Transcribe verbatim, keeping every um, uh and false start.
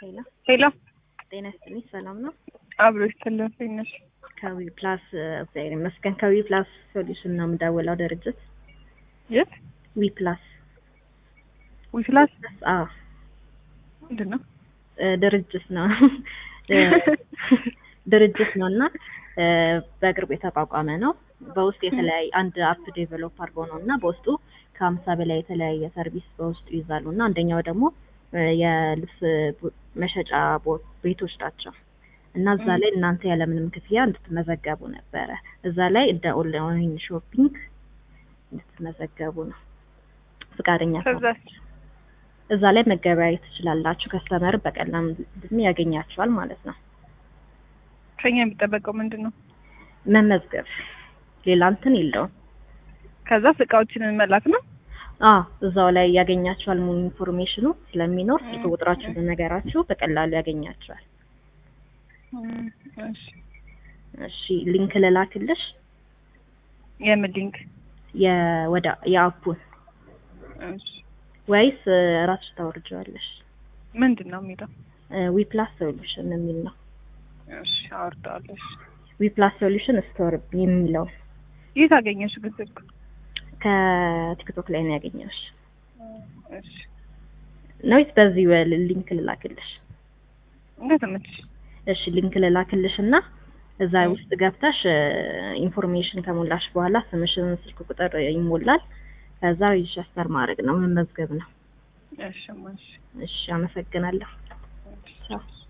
ሄሎ ሄሎ ጤና ይስጥልኝ። ሰላም ነው? አብሮ ይስተላልፈኛል። ከዊ ፕላስ እግዚአብሔር ይመስገን። ከዊ ፕላስ ሶሉሽን ነው የምደውለው ድርጅት። የት? ዊ ፕላስ ዊ ፕላስ? አዎ ምንድን ነው? ድርጅት ነው ድርጅት ነውና በቅርብ የተቋቋመ ነው። በውስጥ የተለያየ አንድ አፕ ዴቨሎፕ አድርጎ ነውና በውስጡ ከሀምሳ በላይ የተለያየ ሰርቪስ በውስጡ ይዛሉና አንደኛው ደግሞ የልብስ መሸጫ ቤቶች ናቸው። እና እዛ ላይ እናንተ ያለምንም ክፍያ እንድትመዘገቡ ነበረ። እዛ ላይ እንደ ኦንላይን ሾፒንግ እንድትመዘገቡ ነው። ፍቃደኛ ከሆናችሁ እዛ ላይ መገበያየት ትችላላችሁ። ከስተመር በቀላሉ ያገኛችኋል ማለት ነው። ከኛ የሚጠበቀው ምንድን ነው? መመዝገብ፣ ሌላ እንትን የለውም። ከዛ እቃዎችን መላክ ነው። አዎ እዛው ላይ ያገኛችኋል። ሙሉ ኢንፎርሜሽኑ ስለሚኖር ስልክ ቁጥራችሁን ነገራችሁ በቀላሉ ያገኛችኋል። እሺ እሺ ሊንክ ልላክልሽ? የምን ሊንክ? የወደ የአፑን እሺ ወይስ ራስሽ ታወርጂዋለሽ? ምንድን ነው የሚለው? ዊ ፕላስ ሶሉሽን የሚል ነው። እሺ አወርዳለሽ። ዊ ፕላስ ሶሉሽን ስቶር የሚለው የት አገኘሽ ግን ስልኩ? ከቲክቶክ ላይ ነው ያገኘሽ። እሺ ነውስ በዚህ ሊንክ ልላክልሽ? እንደተመቸሽ። እሺ ሊንክ ልላክልሽና እዛ ውስጥ ገብተሽ ኢንፎርሜሽን ከሞላሽ በኋላ ስምሽን፣ ስልክ ቁጥር ይሞላል። ከዛ ሬጂስተር ማድረግ ነው፣ መመዝገብ ነው። እሺ ማሽ እሺ አመሰግናለሁ። ቻው